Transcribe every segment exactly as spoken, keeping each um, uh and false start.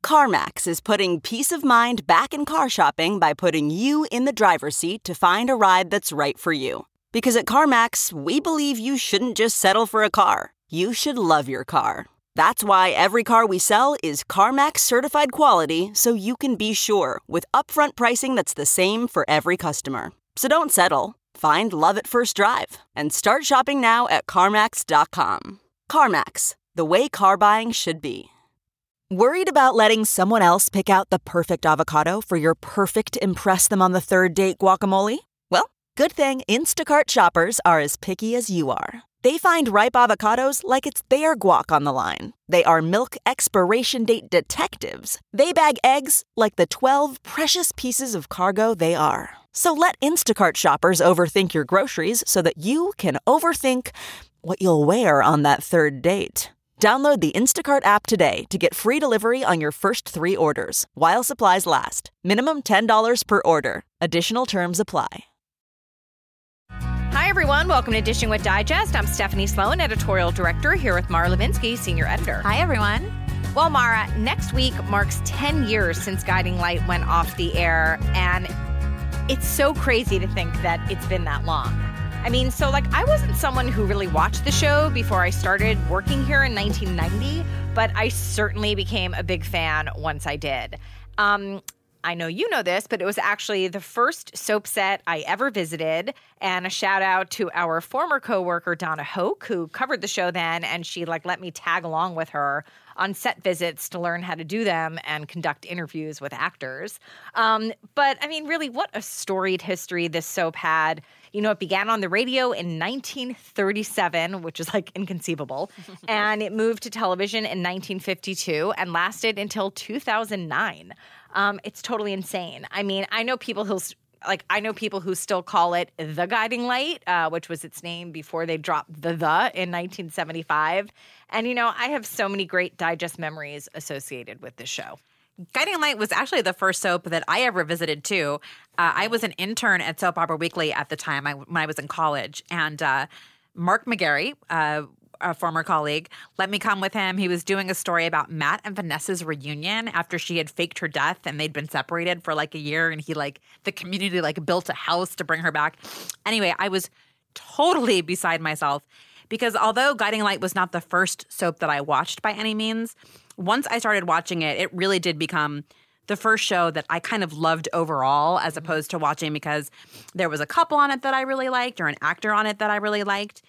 CarMax is putting peace of mind back in car shopping by putting you in the driver's seat to find a ride that's right for you. Because at CarMax, we believe you shouldn't just settle for a car. You should love your car. That's why every car we sell is CarMax certified quality, so you can be sure with upfront pricing that's the same for every customer. So don't settle. Find love at first drive and start shopping now at CarMax dot com. CarMax, the way car buying should be. Worried about letting someone else pick out the perfect avocado for your perfect impress them on the third date guacamole? Well, good thing Instacart shoppers are as picky as you are. They find ripe avocados like it's their guac on the line. They are milk expiration date detectives. They bag eggs like the twelve precious pieces of cargo they are. So let Instacart shoppers overthink your groceries so that you can overthink what you'll wear on that third date. Download the Instacart app today to get free delivery on your first three orders, while supplies last. Minimum ten dollars per order. Additional terms apply. Hi, everyone. Welcome to Dishing with Digest. I'm Stephanie Sloan, editorial director, here with Mara Levinsky, senior editor. Hi, everyone. Well, Mara, next week marks ten years since Guiding Light went off the air, and it's so crazy to think that it's been that long. I mean, so like I wasn't someone who really watched the show before I started working here in nineteen ninety, but I certainly became a big fan once I did. Um, I know you know this, but it was actually the first soap set I ever visited. And a shout out to our former coworker, Donna Hoke, who covered the show then. And she like let me tag along with her on set visits to learn how to do them and conduct interviews with actors. Um, but I mean, really, what a storied history this soap had. You know, it began on the radio in nineteen thirty-seven, which is like inconceivable. And it moved to television in nineteen fifty-two and lasted until two thousand nine. Um, it's totally insane. I mean, I know people who like I know people who still call it The Guiding Light, uh, which was its name before they dropped the the in nineteen seventy-five. And, you know, I have so many great Digest memories associated with this show. Guiding Light was actually the first soap that I ever visited, too. Uh, I was an intern at Soap Opera Weekly at the time I, when I was in college. And uh, Mark McGarry, uh, a former colleague, let me come with him. He was doing a story about Matt and Vanessa's reunion after she had faked her death and they'd been separated for like a year. And he like the community like built a house to bring her back. Anyway, I was totally beside myself because although Guiding Light was not the first soap that I watched by any means, once I started watching it, it really did become the first show that I kind of loved overall as opposed to watching because there was a couple on it that I really liked or an actor on it that I really liked.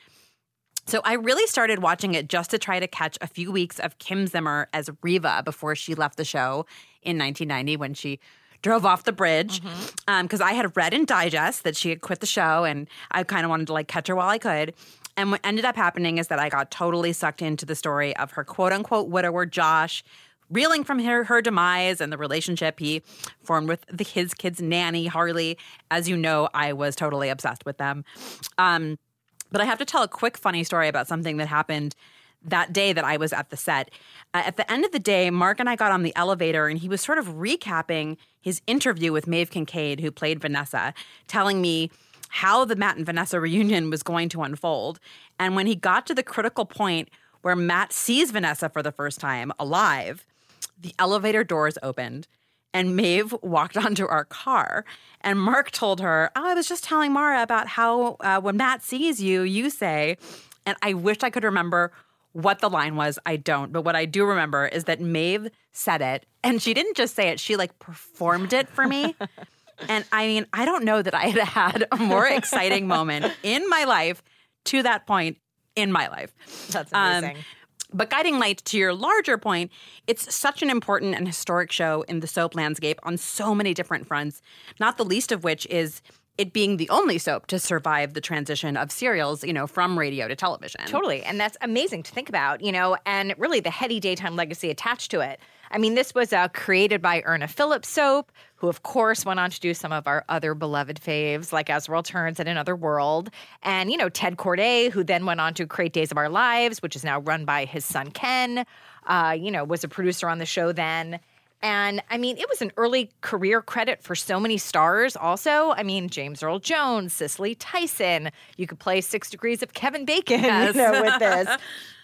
So I really started watching it just to try to catch a few weeks of Kim Zimmer as Riva before she left the show in nineteen ninety when she drove off the bridge. Because mm-hmm. um, I had read in Digest that she had quit the show and I kind of wanted to like catch her while I could. And what ended up happening is that I got totally sucked into the story of her quote-unquote widower, Josh, reeling from her, her demise and the relationship he formed with the, his kid's nanny, Harley. As you know, I was totally obsessed with them. Um, but I have to tell a quick funny story about something that happened that day that I was at the set. Uh, at the end of the day, Mark and I got on the elevator and he was sort of recapping his interview with Maeve Kincaid, who played Vanessa, telling me how the Matt and Vanessa reunion was going to unfold. And when he got to the critical point where Matt sees Vanessa for the first time alive, the elevator doors opened and Maeve walked onto our car. And Mark told her, oh, I was just telling Mara about how uh, when Matt sees you, you say, and I wish I could remember what the line was. I don't. But what I do remember is that Maeve said it. And she didn't just say it. She like performed it for me. And I mean, I don't know that I had had a more exciting moment in my life to that point in my life. That's amazing. Um, but Guiding Light, to your larger point, it's such an important and historic show in the soap landscape on so many different fronts, not the least of which is it being the only soap to survive the transition of serials, you know, from radio to television. Totally. And that's amazing to think about, you know, and really the heady daytime legacy attached to it. I mean, this was uh, created by Erna Phillips Soap, who, of course, went on to do some of our other beloved faves, like As the World Turns and Another World. And, you know, Ted Corday, who then went on to create Days of Our Lives, which is now run by his son, Ken, uh, you know, was a producer on the show then. And, I mean, it was an early career credit for so many stars also. I mean, James Earl Jones, Cicely Tyson. You could play Six Degrees of Kevin Bacon, yes. you know, with this.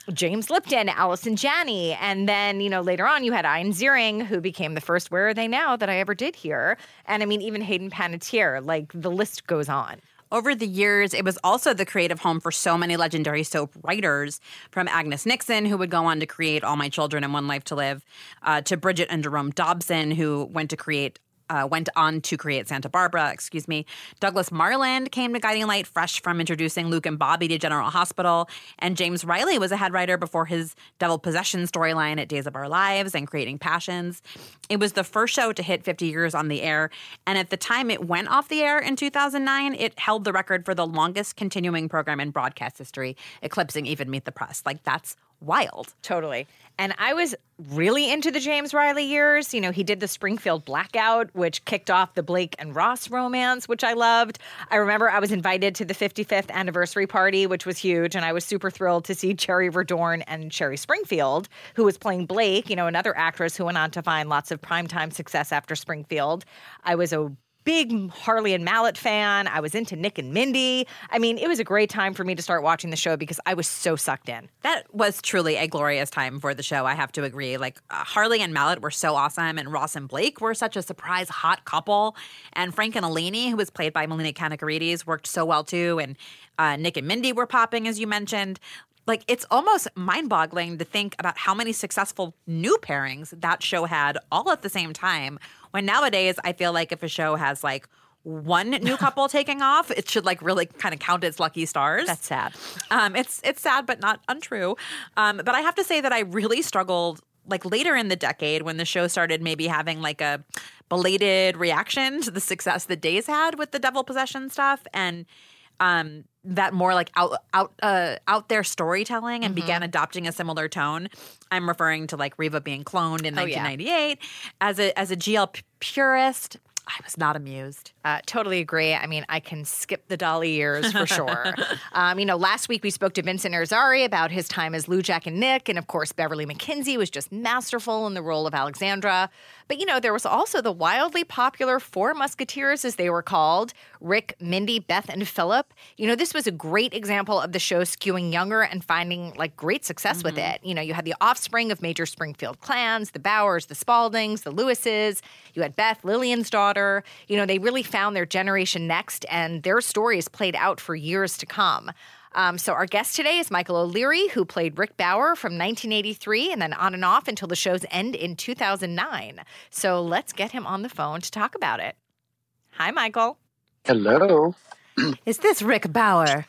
James Lipton, Allison Janney. And then, you know, later on you had Ian Ziering, who became the first Where Are They Now that I ever did here. And I mean, even Hayden Panettiere, like the list goes on. Over the years, it was also the creative home for so many legendary soap writers, from Agnes Nixon, who would go on to create All My Children and One Life to Live, uh, to Bridget and Jerome Dobson, who went to create Uh, went on to create Santa Barbara, excuse me. Douglas Marland came to Guiding Light fresh from introducing Luke and Bobby to General Hospital. And James Riley was a head writer before his Devil Possession storyline at Days of Our Lives and Creating Passions. It was the first show to hit fifty years on the air. And at the time it went off the air in two thousand nine, it held the record for the longest continuing program in broadcast history, eclipsing even Meet the Press. Like, that's wild. Totally. And I was really into the James Riley years. You know, he did the Springfield Blackout, which kicked off the Blake and Ross romance, which I loved. I remember I was invited to the fifty-fifth anniversary party, which was huge. And I was super thrilled to see Cherry Verdorn and Sherry Springfield, who was playing Blake, you know, another actress who went on to find lots of primetime success after Springfield. I was a big Harley and Mallet fan. I was into Nick and Mindy. I mean, it was a great time for me to start watching the show because I was so sucked in. That was truly a glorious time for the show, I have to agree. Like, uh, Harley and Mallet were so awesome, and Ross and Blake were such a surprise hot couple. And Frank and Eleni, who was played by Melina Kanakarides, worked so well too. And uh, Nick and Mindy were popping, as you mentioned. Like, it's almost mind-boggling to think about how many successful new pairings that show had all at the same time. When nowadays, I feel like if a show has like one new couple taking off, it should like really kind of count its lucky stars. That's sad. Um, it's it's sad, but not untrue. Um, but I have to say that I really struggled like later in the decade when the show started maybe having like a belated reaction to the success that Days had with the Devil Possession stuff, and um, that more like out out uh, out there storytelling, and mm-hmm. began adopting a similar tone. I'm referring to like Reva being cloned in nineteen ninety-eight. Oh, yeah. As a as a G L purist, I was not amused. Uh, totally agree. I mean, I can skip the Dolly years for sure. um, you know, last week we spoke to Vincent Irizarry about his time as Lou, Jack, and Nick. And of course, Beverly McKinsey was just masterful in the role of Alexandra. But, you know, there was also the wildly popular Four Musketeers, as they were called, Rick, Mindy, Beth, and Philip. You know, this was a great example of the show skewing younger and finding, like, great success mm-hmm. with it. You know, you had the offspring of major Springfield clans, the Bowers, the Spaldings, the Lewises. You had Beth, Lillian's daughter. You know, they really found their generation next, and their stories played out for years to come. Um, so our guest today is Michael O'Leary, who played Rick Bauer from nineteen eighty-three and then on and off until the show's end in two thousand nine. So let's get him on the phone to talk about it. Hi, Michael. Hello. Is this Rick Bauer?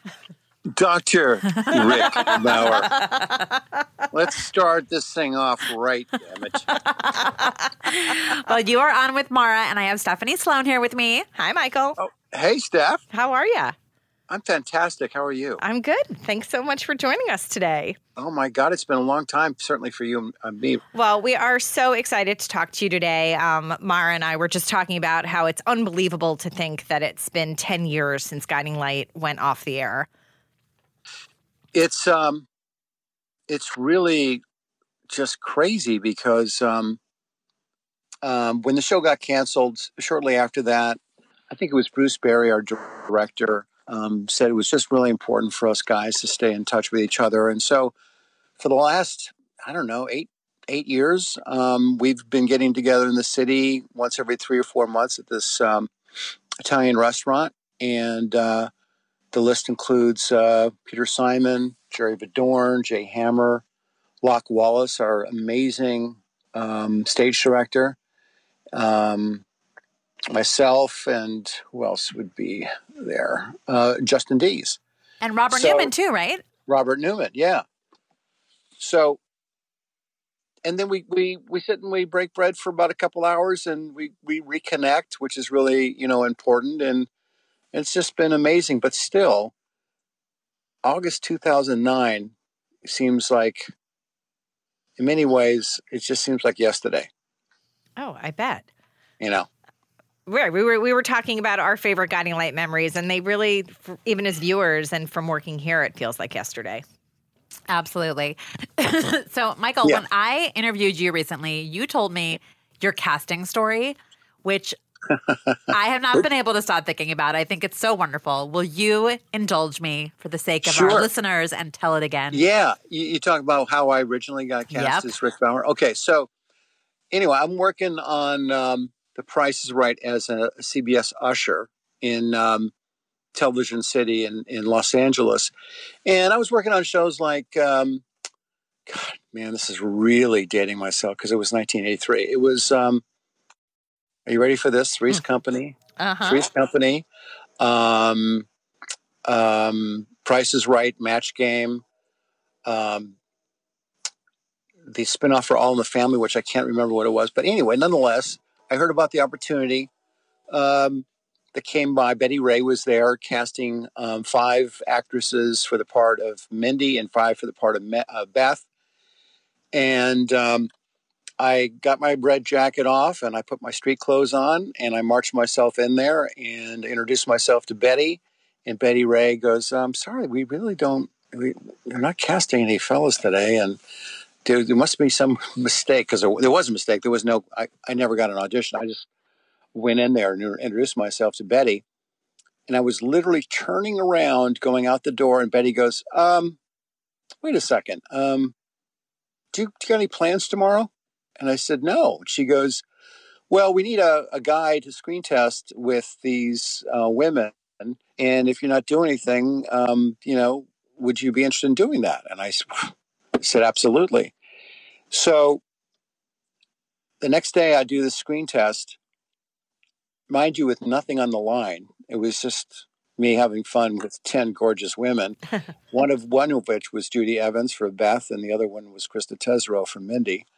Doctor Rick Bauer. Let's start this thing off right, damn it. Well, you are on with Mara, and I have Stephanie Sloan here with me. Hi, Michael. Oh, hey, Steph. How are you? I'm fantastic. How are you? I'm good. Thanks so much for joining us today. Oh, my God. It's been a long time, certainly for you and me. Well, we are so excited to talk to you today. Um, Mara and I were just talking about how it's unbelievable to think that it's been ten years since Guiding Light went off the air. It's um, it's really just crazy because um, um, when the show got canceled, shortly after that, I think it was Bruce Berry, our director, um, said it was just really important for us guys to stay in touch with each other. And so for the last, I don't know, eight eight years, um, we've been getting together in the city once every three or four months at this um, Italian restaurant. And uh, the list includes uh, Peter Simon, Jerry Verdorn, Jay Hammer, Locke Wallace, our amazing um, stage director, um, myself, and who else would be there? Uh, Justin Dees. And Robert so, Newman too, right? Robert Newman, yeah. So, and then we, we, we sit and we break bread for about a couple hours and we, we reconnect, which is really, you know, important. And it's just been amazing. But still, August two thousand nine seems like, in many ways, it just seems like yesterday. Oh, I bet. You know? Right. We were we were talking about our favorite Guiding Light memories, and they really, even as viewers and from working here, it feels like yesterday. Absolutely. So, Michael, yeah. when I interviewed you recently, you told me your casting story, which I have not been able to stop thinking about it. I think it's so wonderful. Will you indulge me for the sake of Sure. our listeners and tell it again? Yeah. You, you talk about how I originally got cast Yep. as Rick Bauer. Okay. So anyway, I'm working on um, The Price is Right as a C B S usher in um, Television City in, in Los Angeles. And I was working on shows like, um, God, man, this is really dating myself because it was nineteen eighty-three. It was, um, are you ready for this? Three's Company. Uh-huh. Three's Company. Um, um, Price is Right, Match Game. Um, the spinoff for All in the Family, which I can't remember what it was. But anyway, nonetheless, I heard about the opportunity um, that came by. Betty Ray was there casting um, five actresses for the part of Mindy and five for the part of Me- uh, Beth. And um, I got my red jacket off and I put my street clothes on and I marched myself in there and introduced myself to Betty. And Betty Ray goes, I'm sorry, we really don't, we, we're not casting any fellas today. And there, there must be some mistake because there, there was a mistake. There was no, I, I never got an audition. I just went in there and introduced myself to Betty. And I was literally turning around, going out the door. And Betty goes, um, wait a second. Um, do, you, do you got any plans tomorrow? And I said, no. She goes, well, we need a, a guy to screen test with these uh, women. And if you're not doing anything, um, you know, would you be interested in doing that? And I said, absolutely. So the next day I do the screen test, mind you, with nothing on the line. It was just me having fun with ten gorgeous women. one of one of which was Judy Evans for Beth, and the other one was Krista Tesoro for Mindy.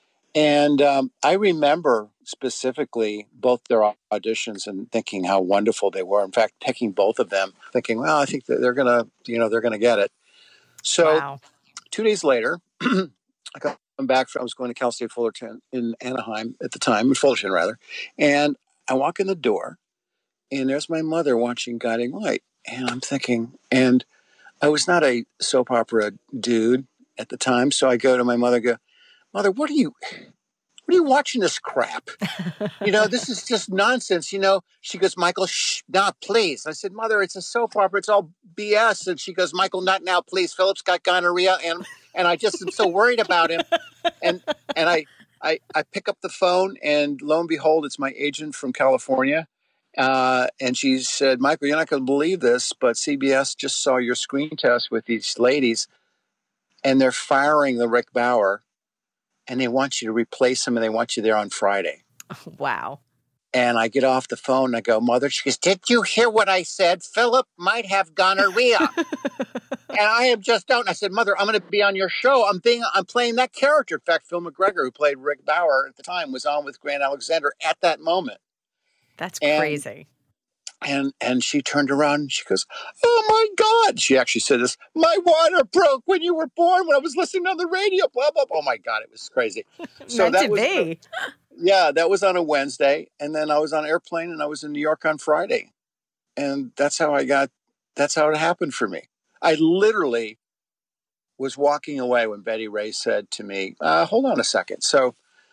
And um, I remember specifically both their auditions and thinking how wonderful they were. In fact, picking both of them, thinking, well, I think that they're going to, you know, they're going to get it. So Wow. two days later, I come back. From, I was going to Cal State Fullerton in Anaheim at the time, in Fullerton rather. And I walk in the door and there's my mother watching Guiding Light. And I'm thinking, and I was not a soap opera dude at the time. So I go to my mother and go, Mother, what are you, what are you watching this crap? You know, this is just nonsense. You know, she goes, Michael, shh, not please. I said, Mother, it's a soap opera. It's all B S. And she goes, Michael, not now, please. Philip's got gonorrhea. And, and I just am so worried about him. And, and I, I, I pick up the phone and lo and behold, it's my agent from California. Uh, and she said, Michael, you're not going to believe this, but C B S just saw your screen test with these ladies and they're firing the Rick Bauer. And they want you to replace him, and they want you there on Friday. Wow. And I get off the phone, and I go, Mother, she goes, did you hear what I said? Philip might have gonorrhea. And I am just don't. I said, Mother, I'm going to be on your show. I'm being, I'm playing that character. In fact, Phil McGregor, who played Rick Bauer at the time, was on with Grant Alexander at that moment. That's And- crazy. And and she turned around and she goes, oh, my God. She actually said this, my water broke when you were born, when I was listening on the radio, blah, blah, blah. Oh, my God, it was crazy. So Meant that to was be. Yeah, that was on a Wednesday. And then I was on an airplane and I was in New York on Friday. And that's how I got, that's how it happened for me. I literally was walking away when Betty Ray said to me, uh, hold on a second. So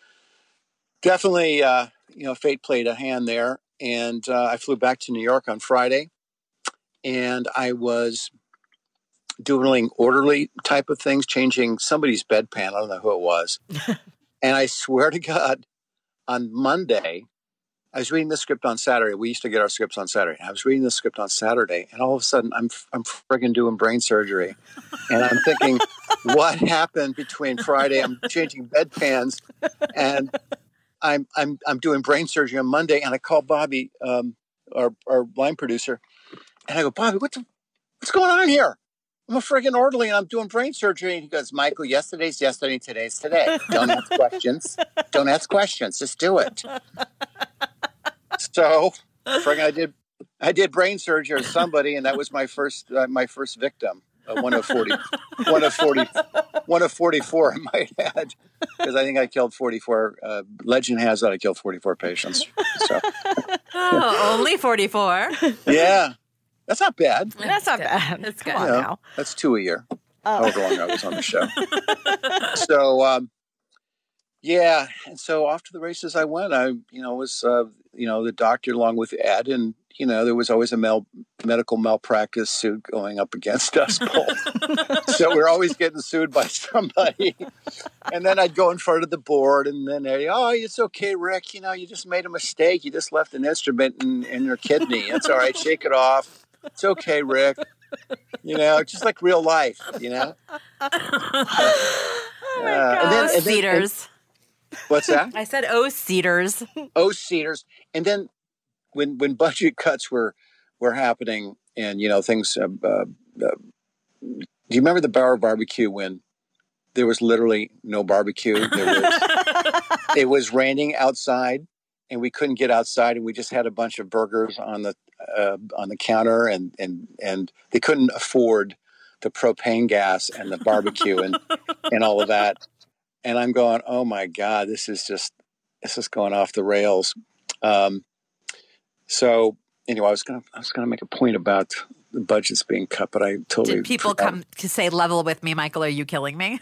definitely, uh, you know, fate played a hand there. And uh, I flew back to New York on Friday, and I was doing orderly type of things, changing somebody's bedpan. I don't know who it was. And I swear to God, on Monday, I was reading the script on Saturday. We used to get our scripts on Saturday. I was reading the script on Saturday, and all of a sudden, I'm I'm friggin' doing brain surgery. And I'm thinking, what happened between Friday? I'm changing bedpans, and I'm I'm I'm doing brain surgery on Monday, and I call Bobby, um, our our line producer, and I go, Bobby, what's what's going on here? I'm a friggin' orderly, and I'm doing brain surgery. And he goes, Michael, yesterday's yesterday, today's today. Don't ask questions. Don't ask questions. Just do it. So, friggin', I did I did brain surgery on somebody, and that was my first uh, my first victim. Uh, one of forty, one of forty, one of forty-four, I might add, because I think I killed forty-four. Uh, legend has that I killed forty-four patients. So, Oh, only forty-four. yeah, that's not bad. That's not bad. That's good. You Come know, on now. that's two a year. Oh. However long I was on the show. So, um, Yeah, and so off to the races I went. I, you know, was, uh, you know, the doctor along with Ed, and you know, there was always a mal- medical malpractice suit going up against us both. So we're always getting sued by somebody. And then I'd go in front of the board, and then they, oh, it's okay, Rick. You know, you just made a mistake. You just left an instrument in, in your kidney. It's all right. Shake it off. It's okay, Rick. You know, just like real life. You know. Oh my Uh, God. and then, and then- Cedars. and- what's that? I said, oh, Cedars. Oh, Cedars. And then when when budget cuts were were happening, and you know things. Uh, uh, uh, do you remember the Bar Barbecue when there was literally no barbecue? There was, it was raining outside, and we couldn't get outside, and we just had a bunch of burgers on the uh, on the counter, and and and they couldn't afford the propane gas and the barbecue and and all of that. And I'm going, oh my God, this is just this is going off the rails. Um, So anyway, I was gonna I was gonna make a point about the budgets being cut, but I totally Did people forgot. come to say level with me, Michael? Are you killing me?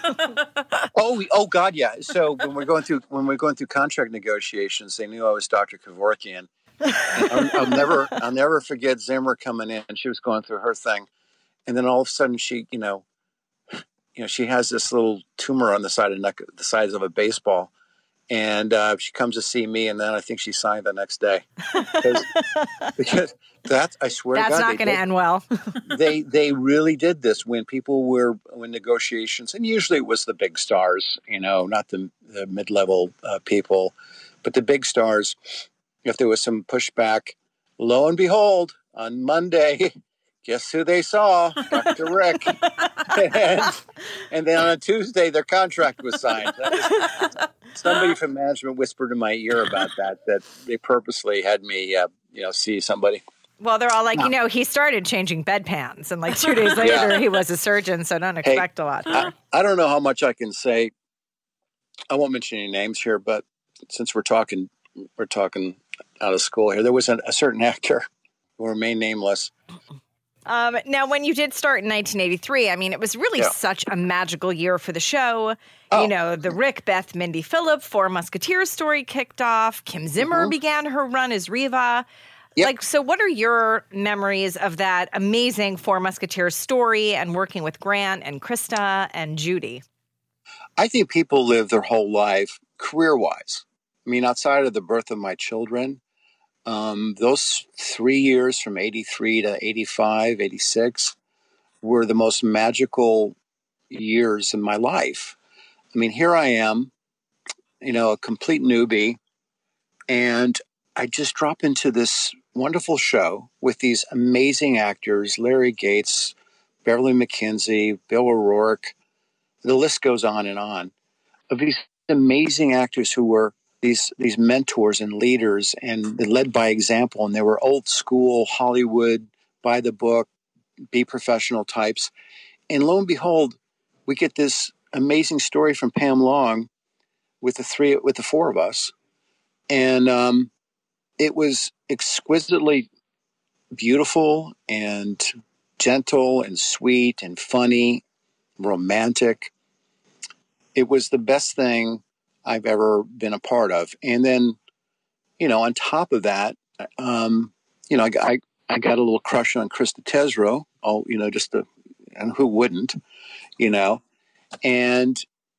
Oh, we- oh God, yeah. So when we're going through when we're going through contract negotiations, they knew I was Doctor Kevorkian. And I'll, I'll never I'll never forget Zimmer coming in, and she was going through her thing, and then all of a sudden she you know you know she has this little tumor on the side of the neck, the size of a baseball. And uh, she comes to see me, and then I think she signed the next day. Because, because that, I swear That's to God, not they going to did- end well. they they really did this when people were when negotiations, and usually it was the big stars, you know, not the, the mid level uh, people, but the big stars. If there was some pushback, lo and behold, on Monday, guess who they saw? Doctor Rick. and, and then on Tuesday, their contract was signed. That was- somebody from management whispered in my ear about that, that they purposely had me, uh, you know, see somebody. Well, they're all like, you know, he started changing bedpans, and like two days later, Yeah. he was a surgeon, so don't expect a lot. I, I don't know how much I can say. I won't mention any names here, but since we're talking, we're talking out of school here. There was a, a certain actor who remained nameless. Um, now, when you did start in nineteen eighty-three, I mean, it was really Yeah. such a magical year for the show. Oh. You know, the Rick, Beth, Mindy, Phillip, Four Musketeers story kicked off. Kim Zimmer began her run as Riva. Yep. Like, so what are your memories of that amazing Four Musketeers story and working with Grant and Krista and Judy? I think people live their whole life career-wise. I mean, outside of the birth of my children, um, those three years from eighty-three to eighty-five, eighty-six were the most magical years in my life. I mean, here I am, you know, a complete newbie, and I just drop into this wonderful show with these amazing actors, Larry Gates, Beverly McKenzie, Bill O'Rourke. The list goes on and on of these amazing actors who were these these mentors and leaders and they led by example. And they were old school Hollywood, by the book, be professional types. And lo and behold, we get this amazing story from Pam Long with the three, with the four of us. And um, it was exquisitely beautiful and gentle and sweet and funny, romantic. It was the best thing I've ever been a part of. And then, you know, on top of that, um, you know, I, I, I got a little crush on Krista Tesreau. Oh, you know, just a, and who wouldn't, you know, and,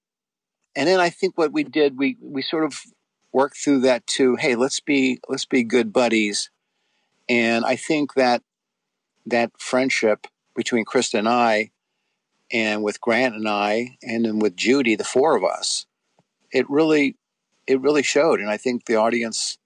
and then I think what we did, we, we sort of worked through that too. Hey, let's be, let's be good buddies. And I think that that friendship between Krista and I, and with Grant and I, and then with Judy, the four of us, it really, it really showed. And I think the audience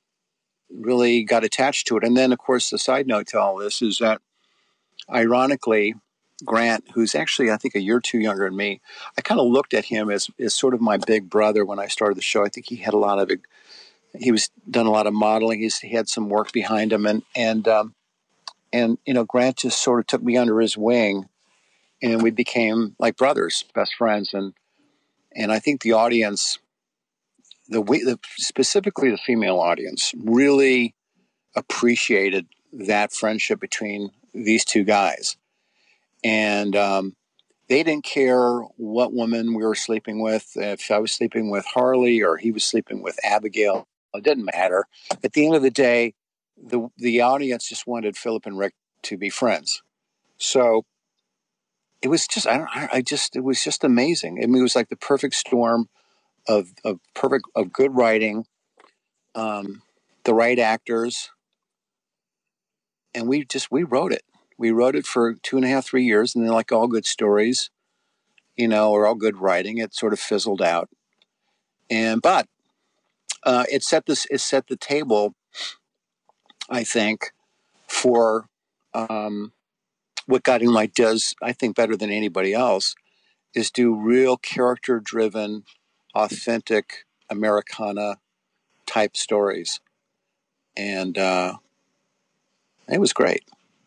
really got attached to it. And then, of course, the side note to all this is that, ironically, Grant, who's actually, I think, a year or two younger than me, I kind of looked at him as, as sort of my big brother when I started the show. I think he had a lot of, he was done a lot of modeling. He's, he had some work behind him. And, and, um, and, you know, Grant just sort of took me under his wing. And we became like brothers, best friends, and and I think the audience, the, the specifically the female audience, really appreciated that friendship between these two guys, and um, they didn't care what woman we were sleeping with. If I was sleeping with Harley or he was sleeping with Abigail, it didn't matter. At the end of the day, the the audience just wanted Philip and Rick to be friends. So it was just, I don't, I just, it was just amazing. I mean, it was like the perfect storm of, of perfect, of good writing, um, the right actors. And we just, we wrote it. We wrote it for two and a half, three years. And then like all good stories, you know, or all good writing, it sort of fizzled out. And, but uh, it set this, it set the table, I think, for, um, what Guiding Light does, I think, better than anybody else, is do real character-driven, authentic Americana type stories, and uh, it was great.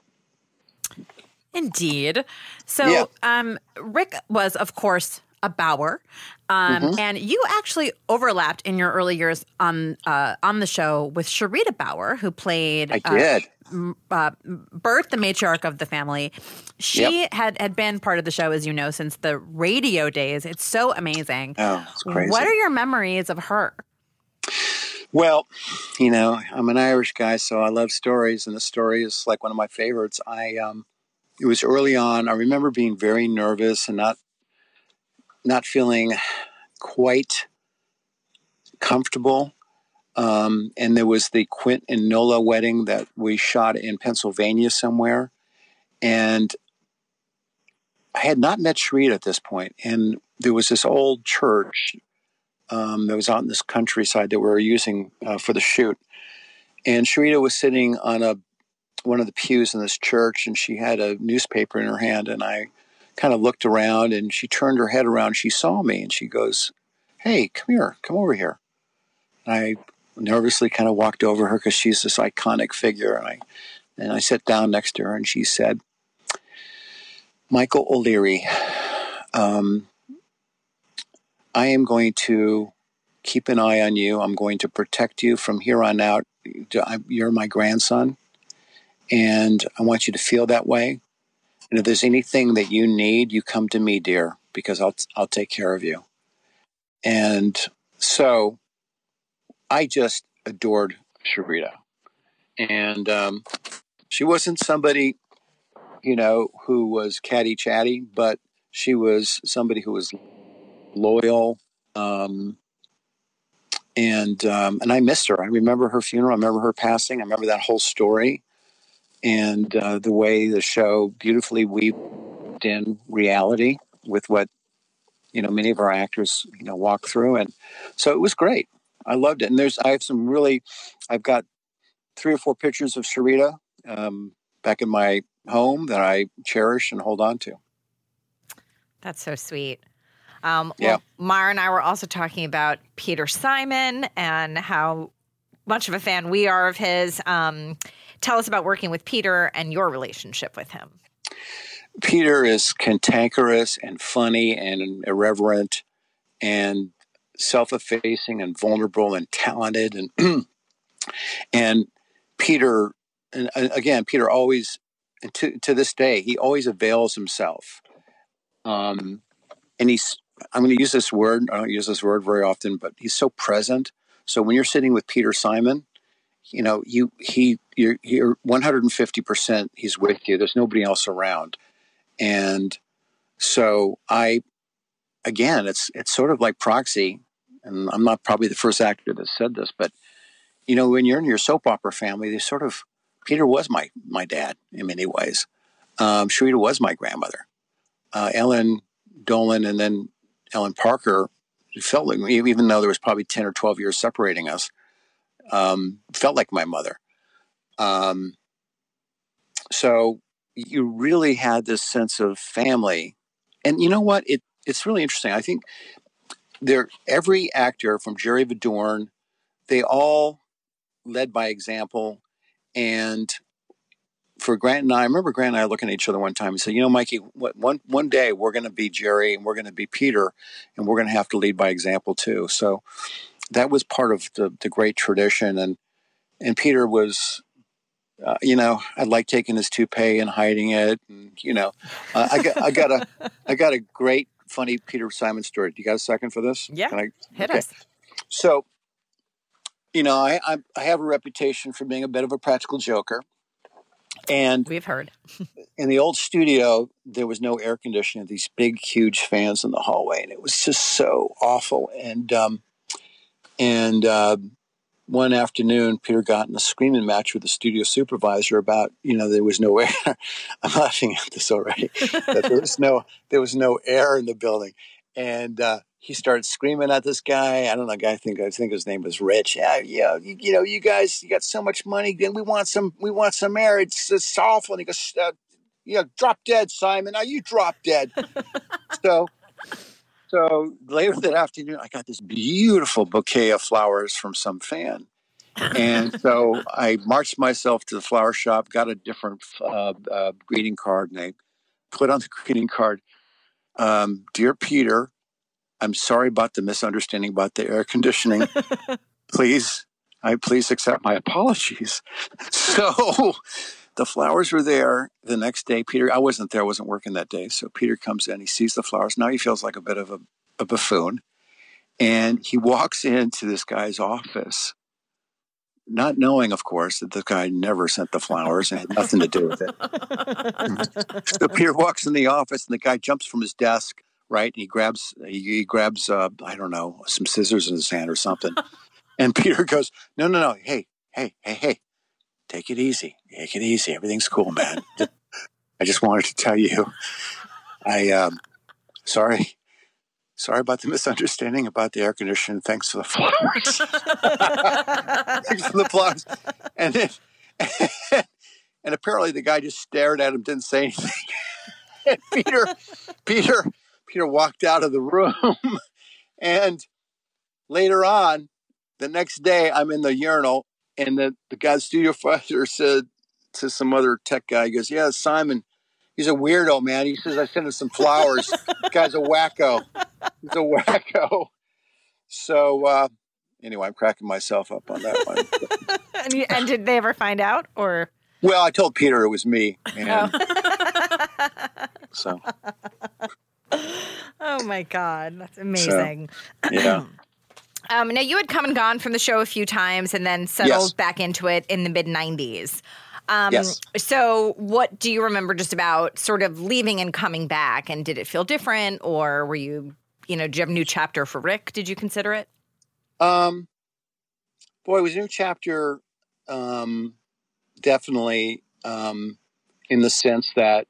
Indeed. So, yeah. um, Rick was, of course, a Bauer, um, mm-hmm. and you actually overlapped in your early years on uh, on the show with Sharita Bauer, who played. I did. Uh, Uh, Bert, the matriarch of the family. She yep. had, had been part of the show, as you know, since the radio days. It's so amazing. Oh, it's crazy. What are your memories of her? Well, you know, I'm an Irish guy, so I love stories, and the story is like one of my favorites. I, um, it was early on. I remember being very nervous and not, not feeling quite comfortable. Um, and there was the Quint and Nola wedding that we shot in Pennsylvania somewhere. And I had not met Sharita at this point. And there was this old church um, that was out in this countryside that we were using uh, for the shoot. And Sharita was sitting on a one of the pews in this church, and she had a newspaper in her hand. And I kind of looked around, and she turned her head around. She saw me, and she goes, "Hey, come here, come over here." And I nervously kind of walked over her because she's this iconic figure. And I, and I sat down next to her, and she said, "Michael O'Leary, um, I am going to keep an eye on you. I'm going to protect you from here on out. You're my grandson, and I want you to feel that way. And if there's anything that you need, you come to me, dear, because I'll I'll take care of you." And so I just adored Sharita. And um, she wasn't somebody, you know, who was catty chatty, but she was somebody who was loyal. Um, and um, and I missed her. I remember her funeral. I remember her passing. I remember that whole story. And uh, the way the show beautifully weaved in reality with what, you know, many of our actors, you know, walk through. And so it was great. I loved it. And there's, I have some really, I've got three or four pictures of Sharita um, back in my home that I cherish and hold on to. That's so sweet. Um, yeah. Well, Mara and I were also talking about Peter Simon and how much of a fan we are of his. Um, tell us about working with Peter and your relationship with him. Peter is cantankerous and funny and irreverent and self-effacing and vulnerable and talented. And and Peter, and again, Peter always, and to, to this day, he always avails himself. Um, and he's, I'm going to use this word, I don't use this word very often, but he's so present. So when you're sitting with Peter Simon, you know, you he you're, you're one hundred fifty percent he's with you. There's nobody else around. And so I, again, it's it's sort of like proxy, and I'm not probably the first actor that said this, but, you know, when you're in your soap opera family, they sort of, Peter was my, my dad in many ways. Um, Sharita was my grandmother. Uh, Ellen Dolan and then Ellen Parker felt like, even though there was probably ten or twelve years separating us, um, felt like my mother. Um, so you really had this sense of family. And you know what? It It's really interesting. I think there every actor from Jerry Vidorn, they all led by example. And for Grant and I, I remember Grant and I looking at each other one time and said, you know, Mikey, what, one one day we're going to be Jerry and we're going to be Peter, and we're going to have to lead by example too. So that was part of the, the great tradition. And and Peter was uh, you know, I like taking his toupee and hiding it. And, you know, uh, I got I got a I got a great funny Peter Simon story. Do you got a second for this? Yeah, Can I, hit okay. us. So, you know, I, I I have a reputation for being a bit of a practical joker. And we've heard in the old studio, there was no air conditioning, these big, huge fans in the hallway. And it was just so awful. And, um, and, uh, one afternoon, Peter got in a screaming match with the studio supervisor about, you know, there was no air. I'm laughing at this already. That there was no, there was no air in the building. And, uh, he started screaming at this guy. I don't know, guy. I think I think his name was Rich. Yeah, yeah. You, you know, you guys, you got so much money, and we want some. We want some air. It's, it's awful. And he goes, uh, "Yeah, drop dead, Simon. Now you drop dead." so, so later that afternoon, I got this beautiful bouquet of flowers from some fan, and so I marched myself to the flower shop, got a different uh, uh, greeting card, and I put on the greeting card, um, "Dear Peter, I'm sorry about the misunderstanding about the air conditioning. Please, I please accept my apologies." So the flowers were there the next day. Peter, I wasn't there. I wasn't working that day. So Peter comes in. He sees the flowers. Now he feels like a bit of a, a buffoon. And he walks into this guy's office, not knowing, of course, that the guy never sent the flowers and had nothing to do with it. So Peter walks in the office, and the guy jumps from his desk, right? And he grabs, he, he grabs, uh, I don't know, some scissors in his hand or something. And Peter goes, no, no, no. Hey, hey, hey, hey, take it easy. Take it easy. Everything's cool, man. I just wanted to tell you, I, um, sorry, sorry about the misunderstanding about the air conditioning. Thanks for the flowers. Thanks for the flowers. And then, and apparently the guy just stared at him, didn't say anything. And Peter, Peter, Peter walked out of the room, and later on, the next day, I'm in the urinal, and the, the guy, the studio supervisor, said to some other tech guy, he goes, "Yeah, Simon, he's a weirdo, man. He says I sent him some flowers. The guy's a wacko. He's a wacko." So uh, anyway, I'm cracking myself up on that one. and, you, and did they ever find out, or? Well, I told Peter it was me, and oh. so. Oh my God, that's amazing. So, yeah. um, now you had come and gone from the show a few times, and then settled yes. back into it in the mid nineties. Um, yes. So, what do you remember just about sort of leaving and coming back? And did it feel different, or were you, you know, do you have a new chapter for Rick? Did you consider it? Um, boy, it was a new chapter. Um, definitely, um, in the sense that,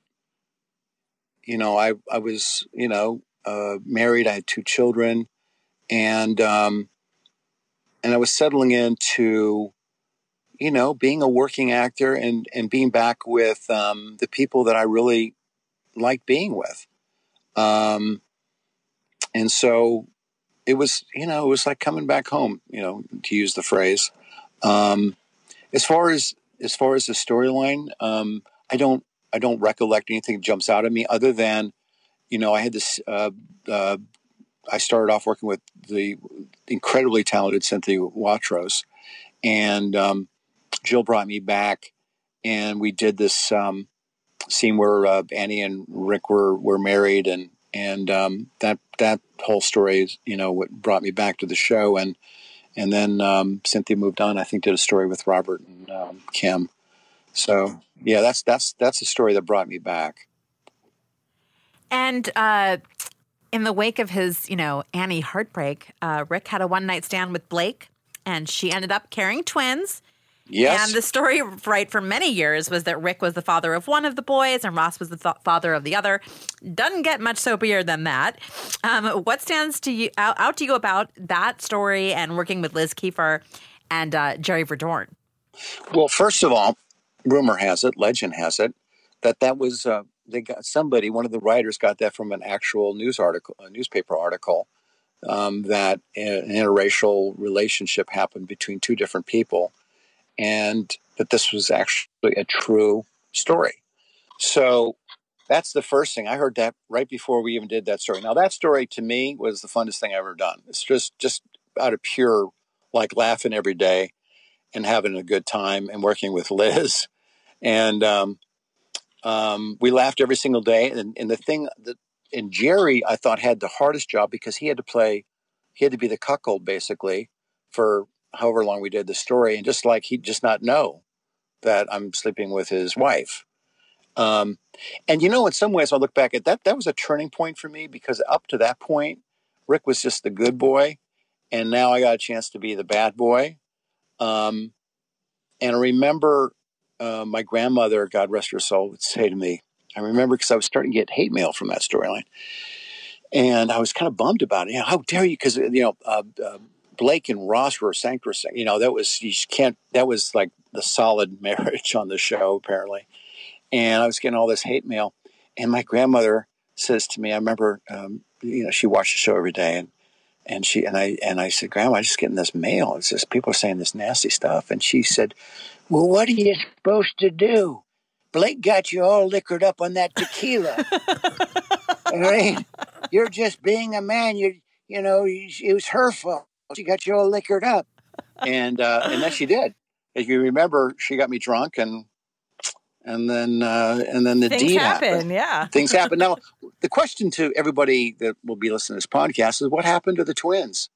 you know, I, I was, you know, uh, married. I had two children, and, um, and I was settling into, you know, being a working actor and, and being back with, um, the people that I really like being with. Um, and so it was, you know, it was like coming back home, you know, to use the phrase. Um, as far as, as far as the storyline, um, I don't, I don't recollect anything that jumps out at me other than, you know, I had this, uh, uh, I started off working with the incredibly talented Cynthia Watros, and um, Jill brought me back, and we did this um, scene where uh, Annie and Rick were, were married, and, and um, that, that whole story is, you know, what brought me back to the show. And, and then um, Cynthia moved on, I think did a story with Robert and um, Kim. So yeah, that's that's that's the story that brought me back. And uh, in the wake of his, you know, Annie heartbreak, uh, Rick had a one night stand with Blake, and she ended up carrying twins. Yes. And the story, right, for many years was that Rick was the father of one of the boys and Ross was the th- father of the other. Doesn't get much soapier than that. Um, what stands to you out, out to you about that story and working with Liz Kiefer and uh, Jerry Verdorn? Well, first of all, rumor has it, legend has it, that that was uh, they got somebody, one of the writers got that from an actual news article, a newspaper article, um, that an interracial relationship happened between two different people, and that this was actually a true story. So that's the first thing. I heard that right before we even did that story. Now, that story to me was the funnest thing I've ever done. It's just just out of pure, like, laughing every day and having a good time and working with Liz. And um, um, we laughed every single day. And, and the thing that, and Jerry, I thought, had the hardest job because he had to play, he had to be the cuckold basically for however long we did the story. And just like he'd just not know that I'm sleeping with his wife. Um, and, you know, in some ways I look back at that, that was a turning point for me because up to that point, Rick was just the good boy. And now I got a chance to be the bad boy. Um, and I remember uh, my grandmother, God rest her soul, would say to me, I remember because I was starting to get hate mail from that storyline. And I was kind of bummed about it. You know, how dare you? Because, you know, uh, uh, Blake and Ross were sanctuary. You know, that was, you can't, that was like the solid marriage on the show, apparently. And I was getting all this hate mail. And my grandmother says to me, I remember, um, you know, she watched the show every day. And, and she, and I, and I said, Grandma, I'm just getting this mail. It's just people are saying this nasty stuff. And she said, well, what are you supposed to do? Blake got you all liquored up on that tequila. All right? You're just being a man. You, you know, it was her fault. She got you all liquored up. And, uh, and then she did. If you remember, she got me drunk and, And then, uh, and then the Things deed happen, happened. yeah. Things happen. Now, the question to everybody that will be listening to this podcast is, what happened to the twins?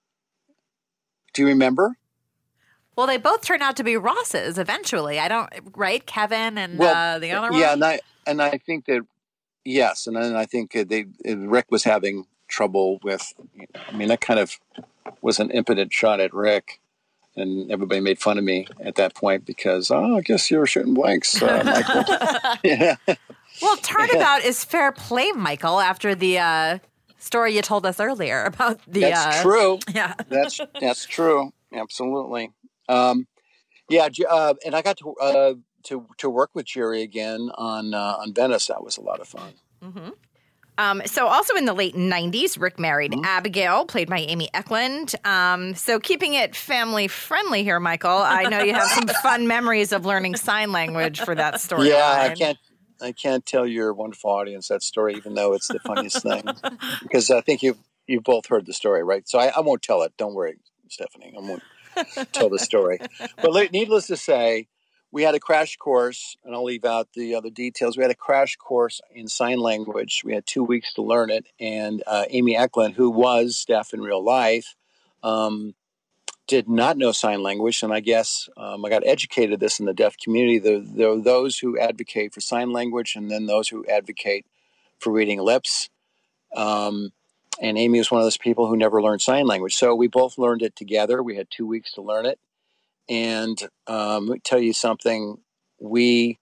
Do you remember? Well, they both turned out to be Rosses eventually. I don't, right? Kevin and Well, uh, the other one? Yeah, and I, and I think that, yes, and then I think they, Rick was having trouble with, I mean, that kind of was an impotent shot at Rick. And everybody made fun of me at that point because, oh, I guess you were shooting blanks, uh, Michael. Yeah. Well, turnabout is fair play, Michael, after the uh, story you told us earlier about the... That's uh, true. Yeah. That's that's true. Absolutely. Um, yeah, uh, and I got to uh, to to work with Jerry again on uh, on Venice. That was a lot of fun. Mm-hmm. Um, so also in the late nineties, Rick married Mm-hmm. Abigail, played by Amy Eklund. Um, so keeping it family friendly here, Michael, I know you have some fun memories of learning sign language for that story. Yeah, I can't I can't tell your wonderful audience that story, even though it's the funniest thing, because I think you you both heard the story, right? So I, I won't tell it. Don't worry, Stephanie. I won't tell the story. But needless to say, we had a crash course, and I'll leave out the other details. We had a crash course in sign language. We had two weeks to learn it. And uh, Amy Eklund, who was deaf in real life, um, did not know sign language. And I guess um, I got educated this in the deaf community. There, there are those who advocate for sign language and then those who advocate for reading lips. Um, and Amy was one of those people who never learned sign language. So we both learned it together. We had two weeks to learn it. And um, let me tell you something, we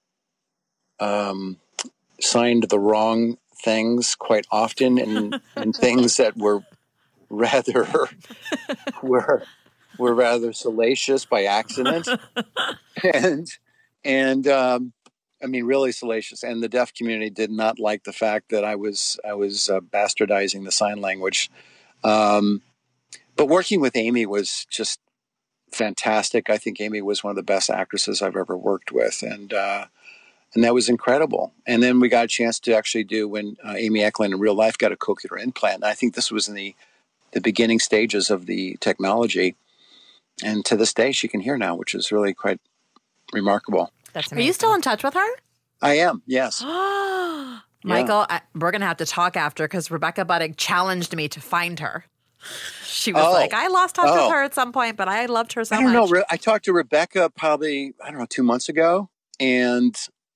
um, signed the wrong things quite often and, and things that were rather were were rather salacious by accident. And, and um, I mean, really salacious. And the deaf community did not like the fact that I was, I was uh, bastardizing the sign language. Um, but working with Amy was just fantastic. I think Amy was one of the best actresses I've ever worked with, and uh, and that was incredible. And then we got a chance to actually do when uh, Amy Eklund in real life got a cochlear implant. And I think this was in the the beginning stages of the technology, and to this day she can hear now, which is really quite remarkable. That's Are you still in touch with her? I am, yes. Michael, I, we're going to have to talk after because Rebecca Budig challenged me to find her. She was Oh. like, I lost touch Oh. with her at some point, but I loved her so I don't much. know. Re- I talked to Rebecca probably I don't know two months ago, and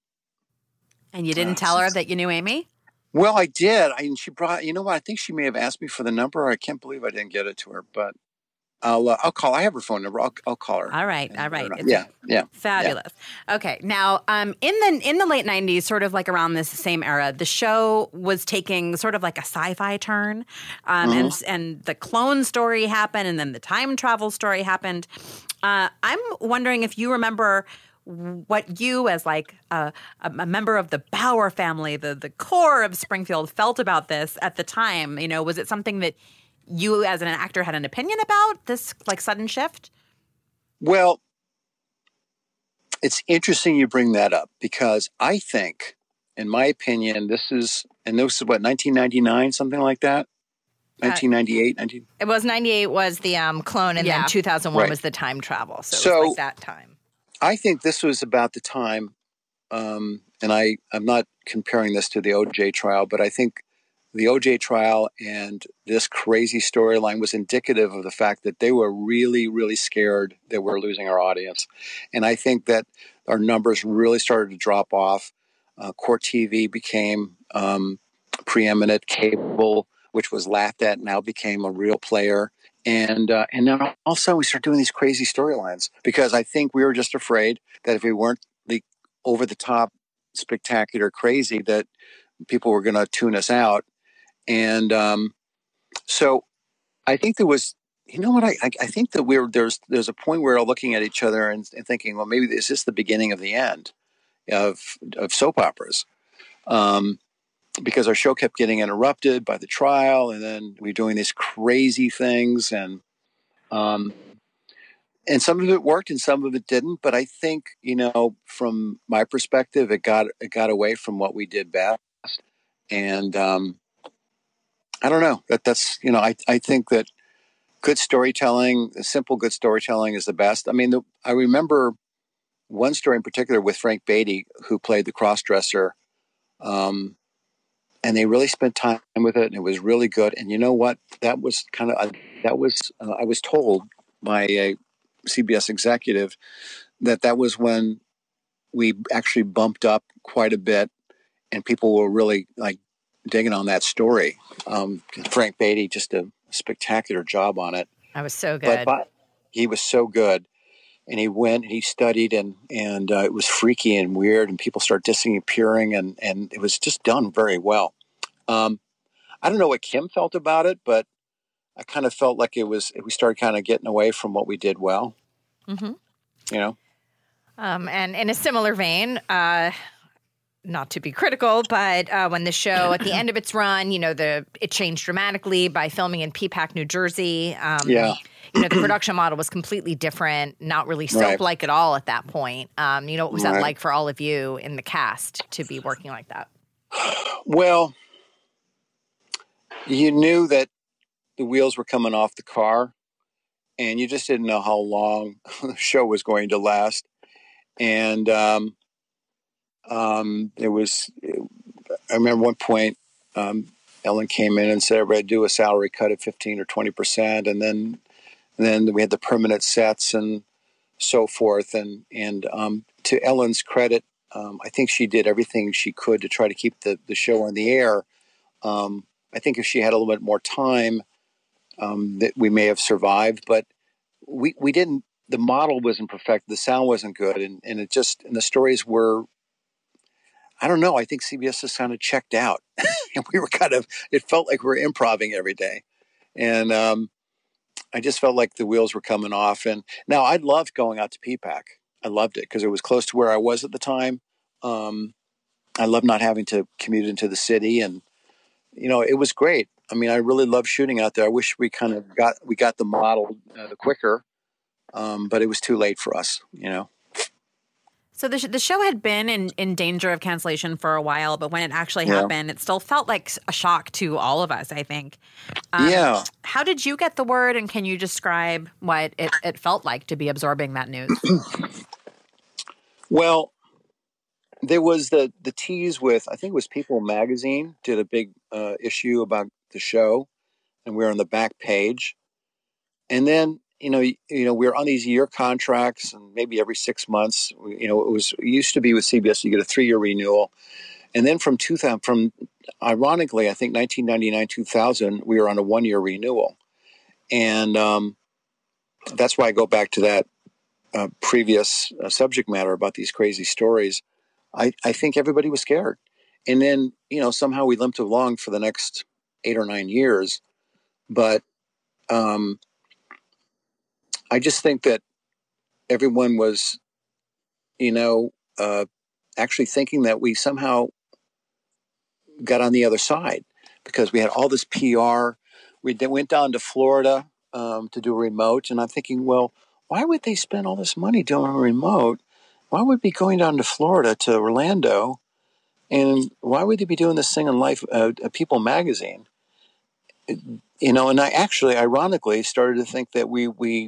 And you didn't Oh, tell her since- that you knew Amy? well, I did. I and she brought. You know what? I think she may have asked me for the number. I can't believe I didn't get it to her, but I'll uh, I'll call. I have her phone number. I'll I'll call her. All right, And all let her right. know. It's Yeah, yeah. Fabulous. Okay. Now, um, in the in the late nineties, sort of like around this same era, the show was taking sort of like a sci-fi turn, um, Mm-hmm. and and the clone story happened, and then the time travel story happened. Uh, I'm wondering if you remember what you, as like a, a member of the Bauer family, the the core of Springfield, felt about this at the time. You know, was it something that you, as an actor, had an opinion about this like sudden shift? Well, it's interesting you bring that up because I think, in my opinion, this is and this is what nineteen ninety-nine, something like that. nineteen ninety-eight, nineteen It was ninety-eight was the um, clone, and Yeah. then two thousand one Right. was the time travel. So, it So- was like that time. I think this was about the time, um, and I, I'm not comparing this to the O J trial, but I think the O J trial and this crazy storyline was indicative of the fact that they were really, really scared that we're losing our audience. And I think that our numbers really started to drop off. Uh, Court T V became um, preeminent. Cable, which was laughed at, now became a real player. And uh, and then all of a sudden we start doing these crazy storylines because I think we were just afraid that if we weren't the over-the-top, spectacular, crazy, that people were going to tune us out. And um, so I think there was, you know what, I, I, I think that we we're, there's there's a point where we're looking at each other and, and thinking, well, maybe is this the beginning of the end of of soap operas? Um, because our show kept getting interrupted by the trial, and then we were doing these crazy things, and um, and some of it worked and some of it didn't. But I think, you know, from my perspective, it got it got away from what we did best, and um, I don't know. That that's you know, I I think that good storytelling, simple good storytelling, is the best. I mean, the, I remember one story in particular with Frank Beatty, who played the crossdresser, um, and they really spent time with it, and it was really good. And you know what? That was kind of that was uh, I was told by a C B S executive that that was when we actually bumped up quite a bit, and people were really like digging on that story. Um, Frank Beatty just a spectacular job on it. I was so good. But, but he was so good, and he went and he studied, and and uh, it was freaky and weird, and people started disappearing, and and it was just done very well. Um, I don't know what Kim felt about it, but I kind of felt like it was we started kind of getting away from what we did well. Mm-hmm. You know, um, and in a similar vein. Uh, Not to be critical, but uh, when the show at the end of its run, you know, the it changed dramatically by filming in Peapack, New Jersey. Um, yeah. You know, the production model was completely different, not really soap-like right. at all at that point. Um, you know, what was right. that like for all of you in the cast to be working like that? Well, you knew that the wheels were coming off the car, and you just didn't know how long the show was going to last. And, um, Um, there was, I remember one point, um, Ellen came in and said, everybody do a salary cut of fifteen or twenty percent. And then, and then we had the permanent sets and so forth. And, and, um, to Ellen's credit, um, I think she did everything she could to try to keep the, the show on the air. Um, I think if she had a little bit more time, um, that we may have survived, but we, we didn't, the model wasn't perfect. The sound wasn't good. And, and it just, and the stories were, I don't know. I think C B S just kind of checked out, and we were kind of. It felt like we were improvising every day, and um, I just felt like the wheels were coming off. And now I loved going out to Peapack. I loved it because it was close to where I was at the time. Um, I loved not having to commute into the city, and you know, it was great. I mean, I really loved shooting out there. I wish we kind of got we got the model uh, quicker, um, but it was too late for us. You know. So the, sh- the show had been in, in danger of cancellation for a while, but when it actually yeah. happened, it still felt like a shock to all of us, I think. Um, yeah. How did you get the word, and can you describe what it, it felt like to be absorbing that news? Well, there was the, the tease with, I think it was People Magazine, did a big uh, issue about the show, and we were on the back page. And then You know, you know, we were on these year contracts, and maybe every six months. You know, it was it used to be with C B S, you get a three-year renewal, and then from two thousand, from ironically, I think nineteen ninety-nine, two thousand, we were on a one-year renewal, and um, that's why I go back to that uh, previous uh, subject matter about these crazy stories. I, I think everybody was scared, and then you know somehow we limped along for the next eight or nine years, but. Um, I just think that everyone was, you know, uh, actually thinking that we somehow got on the other side because we had all this P R. We went down to Florida um, to do a remote, and I'm thinking, well, why would they spend all this money doing a remote? Why would they be going down to Florida to Orlando, and why would they be doing this thing in Life, uh, People Magazine? It, you know, and I actually, ironically, started to think that we we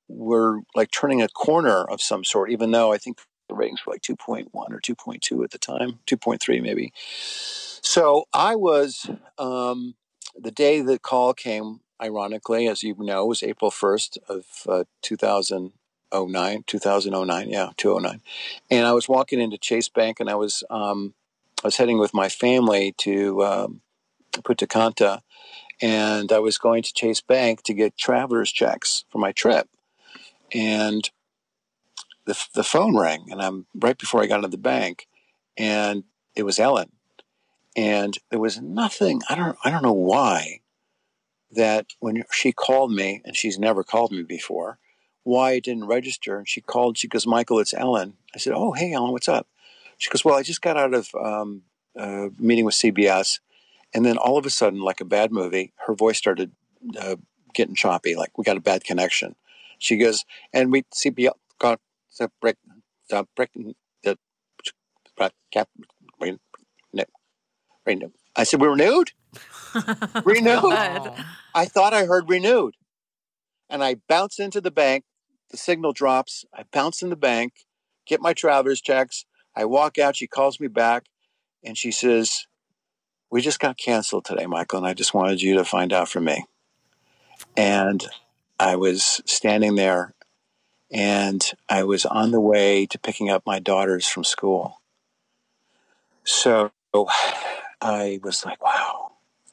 were like turning a corner of some sort, even though I think the ratings were like two point one or two point two at the time, two point three maybe. So I was, um, the day the call came, ironically, as you know, was April first of uh, two thousand nine, two thousand nine, yeah, two thousand nine. And I was walking into Chase Bank, and I was um, I was heading with my family to um, Punta Cana, and I was going to Chase Bank to get traveler's checks for my trip. And the the phone rang, and I'm right before I got into the bank, and it was Ellen. And there was nothing, I don't I don't know why, that when she called me, and she's never called me before, why it didn't register. And she called, she goes, Michael, it's Ellen. I said, oh, hey, Ellen, what's up? She goes, well, I just got out of um, a meeting with C B S. And then all of a sudden, like a bad movie, her voice started uh, getting choppy, like we got a bad connection. She goes, and we, C B S got the break, the break, the cap, renewed. I said, we renewed? Renewed? I thought I heard renewed. And I bounce into the bank. The signal drops. I bounce in the bank, get my traveler's checks. I walk out. She calls me back, and she says, we just got canceled today, Michael, and I just wanted you to find out from me. And I was standing there, and I was on the way to picking up my daughters from school. So I was like, wow.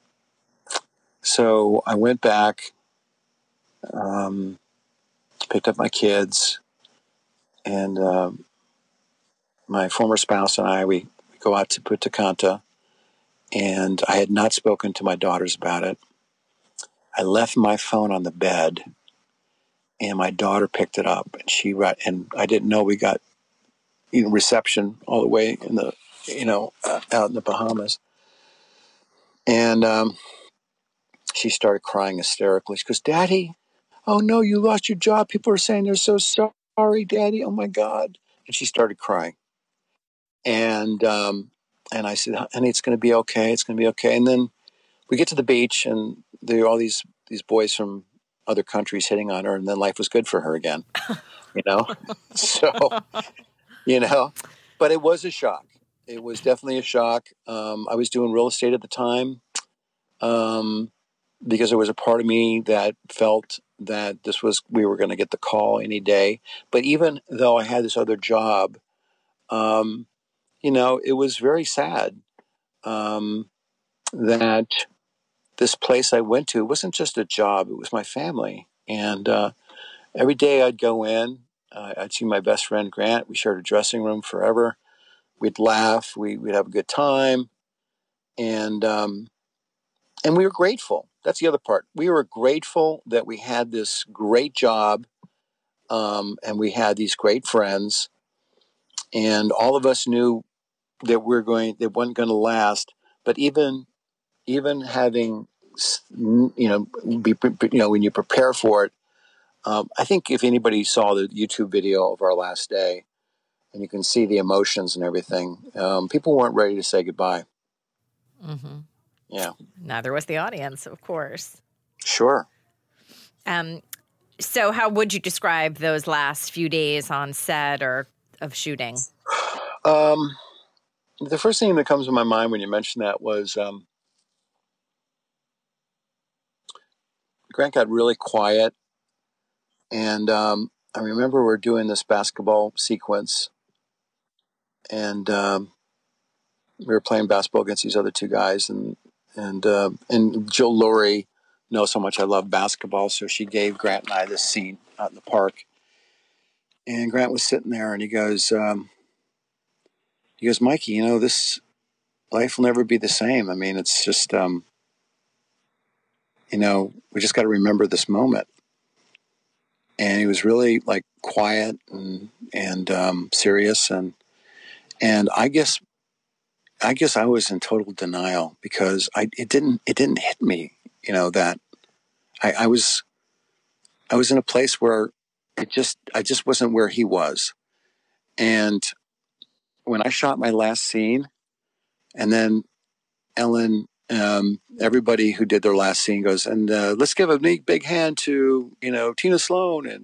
So I went back, um, picked up my kids, and um, my former spouse and I, we, we go out to Punta Cana, and I had not spoken to my daughters about it. I left my phone on the bed, and my daughter picked it up, and she and I didn't know we got you know, reception all the way in the you know uh, out in the Bahamas, and um, she started crying hysterically. She goes, Daddy, oh no, you lost your job. People are saying they're so sorry, Daddy. Oh my God. And she started crying. And um, and I said, honey, it's going to be okay. It's going to be okay. And then we get to the beach, and there are all these, these boys from other countries hitting on her, and then life was good for her again, you know? So, you know, but it was a shock. It was definitely a shock. Um, I was doing real estate at the time. Um, because there was a part of me that felt that this was, we were going to get the call any day. But even though I had this other job, um, you know, it was very sad um, that this place I went to wasn't just a job, it was my family. And uh, every day I'd go in, uh, I'd see my best friend Grant. We shared a dressing room forever. We'd laugh, we, we'd have a good time. And, um, and we were grateful. That's the other part. We were grateful that we had this great job, um, and we had these great friends, and all of us knew that we're going, that wasn't going to last. But even, even having, you know, be, you know, when you prepare for it, um, I think if anybody saw the YouTube video of our last day, and you can see the emotions and everything, um, people weren't ready to say goodbye. Mm-hmm. Yeah. Neither was the audience, of course. Sure. Um, so how would you describe those last few days on set or of shooting? Um, the first thing that comes to my mind when you mention that was um, Grant got really quiet. And um, I remember we're doing this basketball sequence, and um, we were playing basketball against these other two guys, and and uh, and Jill Lurie knows how much I love basketball, so she gave Grant and I this scene out in the park. And Grant was sitting there, and he goes, um, he goes, Mikey, you know, this life will never be the same. I mean, it's just, um, you know, we just got to remember this moment. And he was really like quiet and and um, serious, and and I guess I guess I was in total denial because I it didn't it didn't hit me, you know, that I, I was I was in a place where it just I just wasn't where he was. And when I shot my last scene, and then Ellen, um, everybody who did their last scene goes, and uh, let's give a big big hand to, you know, Tina Sloan and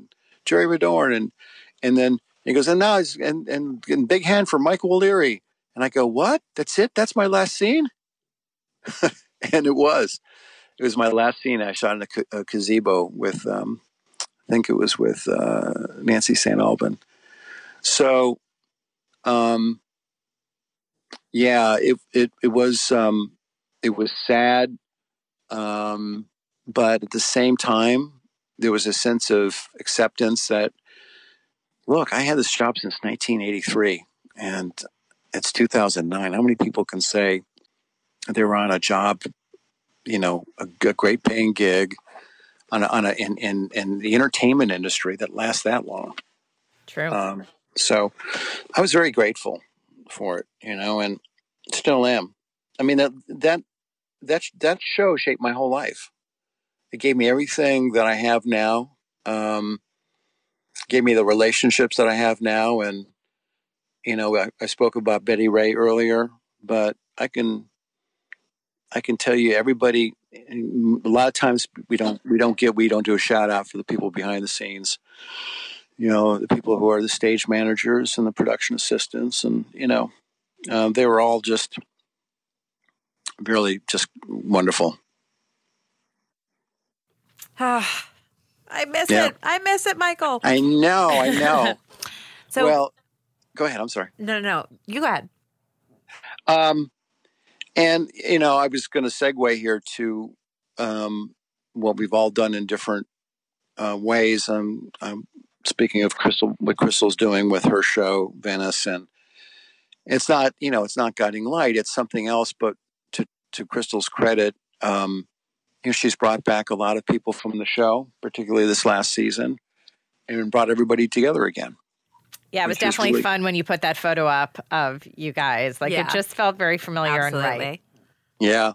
Jerry Redorn. And, and then he goes, and now he's, and, and, and big hand for Michael O'Leary. And I go, what? That's it? That's my last scene? And it was. It was my last scene. I shot in a, a gazebo with, um, I think it was with uh, Nancy Saint Alban. So, um, yeah, it it it was um, it was sad, um, but at the same time, there was a sense of acceptance that, look, I had this job since nineteen eighty-three, and it's two thousand nine. How many people can say they were on a job, you know, a, a great paying gig on a, on a in, in in the entertainment industry that lasts that long? True. Um, so I was very grateful for it, you know, and still am. I mean, that, that, that, that show shaped my whole life. It gave me everything that I have now. Um, gave me the relationships that I have now. And, you know, I, I spoke about Betty Ray earlier, but I can, I can tell you everybody, a lot of times we don't, we don't get, we don't do a shout out for the people behind the scenes. You know, the people who are the stage managers and the production assistants, and, you know, uh, they were all just really just wonderful. I miss Yeah. it. I miss it, Michael. I know, I know. So, well, go ahead. I'm sorry. no, no, no. You go ahead. Um, and, you know, I was going to segue here to um, what we've all done in different uh, ways. Um, um, speaking of Crystal, what Crystal's doing with her show, Venice, and it's not, you know, it's not Guiding Light. It's something else. But to, to Crystal's credit, um, you know, she's brought back a lot of people from the show, particularly this last season, and brought everybody together again. Yeah, it was Which is definitely really- fun when you put that photo up of you guys. Like, Yeah. it just felt very familiar Absolutely. and right. Yeah.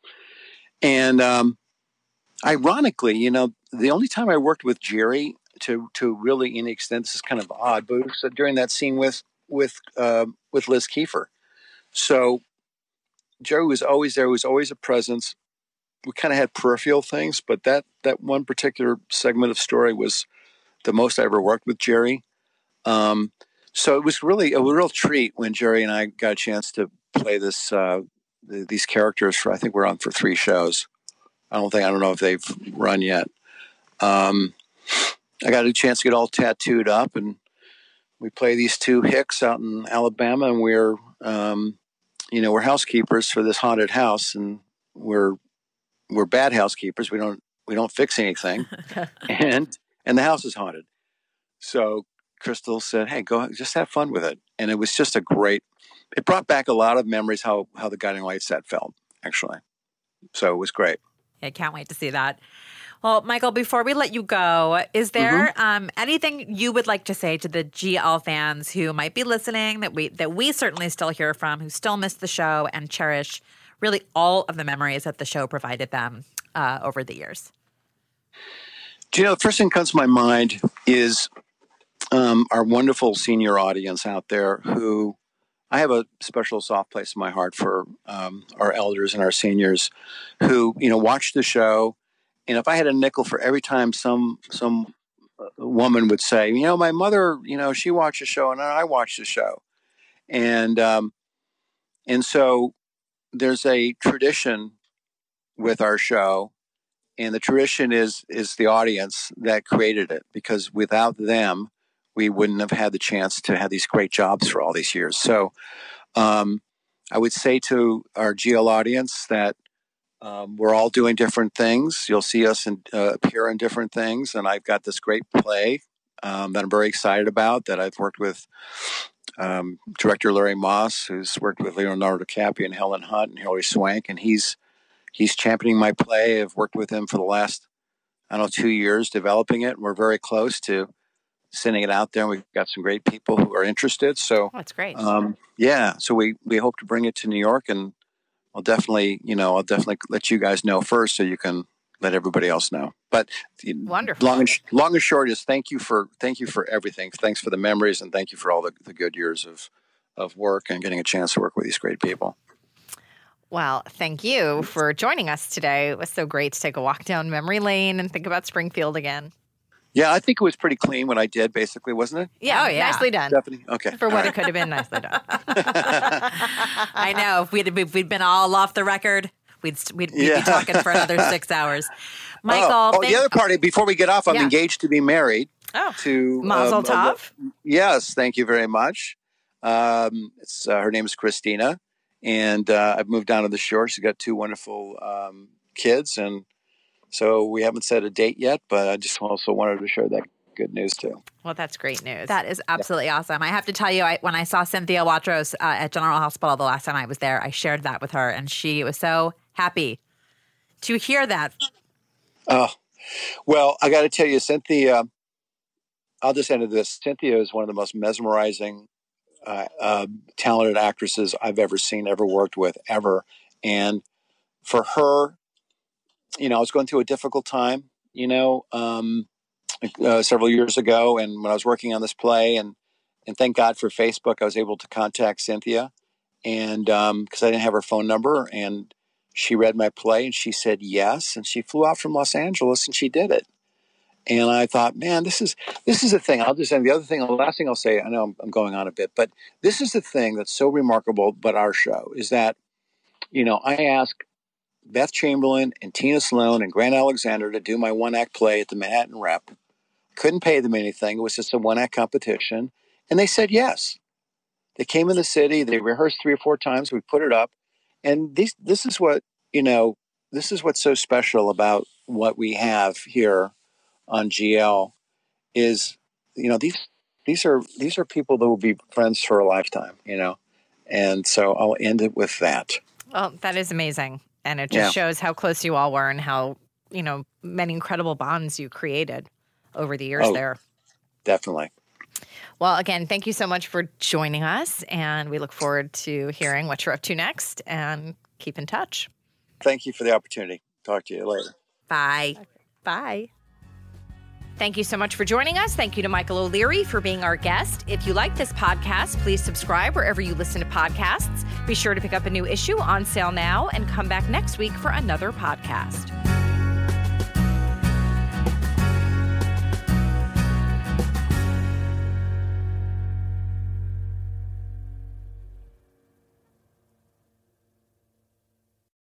And um, ironically, you know, the only time I worked with Jerry to to really any extent, this is kind of odd, but it was during that scene with with uh, with Liz Kiefer. So Jerry was always there. Was always a presence. We kind of had peripheral things, but that that one particular segment of story was the most I ever worked with Jerry. Um, so it was really a real treat when Jerry and I got a chance to play this uh, the, these characters for. I think we're on for three shows. I don't think I don't know if they've run yet. Um, I got a chance to get all tattooed up, and we play these two hicks out in Alabama, and we're um, you know we're housekeepers for this haunted house, and we're we're bad housekeepers. We don't we don't fix anything, and and the house is haunted. So Crystal said, "Hey, go just have fun with it," and it was just a great. It brought back a lot of memories how how the Guiding Light set felt actually. So it was great. I can't wait to see that. Well, Michael, before we let you go, is there Mm-hmm. um, anything you would like to say to the G L fans who might be listening that we that we certainly still hear from, who still miss the show and cherish really all of the memories that the show provided them uh, over the years? Do you know, the first thing that comes to my mind is um, our wonderful senior audience out there who I have a special soft place in my heart for um, our elders and our seniors who, you know, watch the show. And if I had a nickel for every time some some woman would say, you know, my mother, you know, she watched the show and I watched the show. And um, and so there's a tradition with our show. And the tradition is is the audience that created it, because without them, we wouldn't have had the chance to have these great jobs for all these years. So um, I would say to our G L audience that um, we're all doing different things. You'll see us in, uh, appear in different things. And I've got this great play um, that I'm very excited about, that I've worked with um, director Larry Moss, who's worked with Leonardo DiCaprio and Helen Hunt and Hilary Swank. And he's He's championing my play. I've worked with him for the last, I don't know, two years developing it. We're very close to sending it out there. We've got some great people who are interested. So, Oh, that's great. um, yeah, so we, we hope to bring it to New York, and I'll definitely, you know, I'll definitely let you guys know first so you can let everybody else know. But Wonderful. long and, sh- long and short is thank you for, thank you for everything. Thanks for the memories, and thank you for all the, the good years of, of work and getting a chance to work with these great people. Well, thank you for joining us today. It was so great to take a walk down memory lane and think about Springfield again. Yeah, I think it was pretty clean what I did, basically, wasn't it? Yeah, Oh, yeah. nicely done. Stephanie? Okay. For what it could have been, nicely done. I know. If we'd, if we'd been all off the record, we'd, we'd, we'd Yeah. be talking for another six hours. Michael, Oh, oh, thank- the other part, before we get off, I'm Yeah. engaged to be married Oh, to... Mazel um, a- tov. Yes, thank you very much. Um, it's, uh, her name is Christina, and uh, I've moved down to the shore. She's got two wonderful um, kids, and so we haven't set a date yet, but I just also wanted to share that good news too. Well, that's great news. That is absolutely awesome. I have to tell you, I, when I saw Cynthia Watros uh, at General Hospital the last time I was there, I shared that with her, and she was so happy to hear that. Oh, well, I got to tell you, Cynthia, I'll just end with this. Cynthia is one of the most mesmerizing, uh, uh, talented actresses I've ever seen, ever worked with, ever. And for her, you know, I was going through a difficult time, you know, um, uh, several years ago. And when I was working on this play, and, and thank God for Facebook, I was able to contact Cynthia, and um, because I didn't have her phone number, and she read my play and she said yes. And she flew out from Los Angeles and she did it. And I thought, man, this is this is the thing. I'll just end. The other thing, the last thing I'll say, I know I'm, I'm going on a bit, but this is the thing that's so remarkable about our show is that, you know, I asked Beth Chamberlain and Tina Sloan and Grant Alexander to do my one-act play at the Manhattan Rep. Couldn't pay them anything. It was just a one-act competition. And they said yes. They came in the city. They rehearsed three or four times. We put it up. And these, this is what, you know, this is what's so special about what we have here on G L is, you know, these these are these are people that will be friends for a lifetime, you know. And so I'll end it with that. Well, that is amazing. And it just Yeah. shows how close you all were and how, you know, many incredible bonds you created over the years Oh. there. Definitely. Well, again, thank you so much for joining us. And we look forward to hearing what you're up to next, and keep in touch. Thank you for the opportunity. Talk to you later. Bye. Bye. Thank you so much for joining us. Thank you to Michael O'Leary for being our guest. If you like this podcast, please subscribe wherever you listen to podcasts. Be sure to pick up a new issue on sale now and come back next week for another podcast.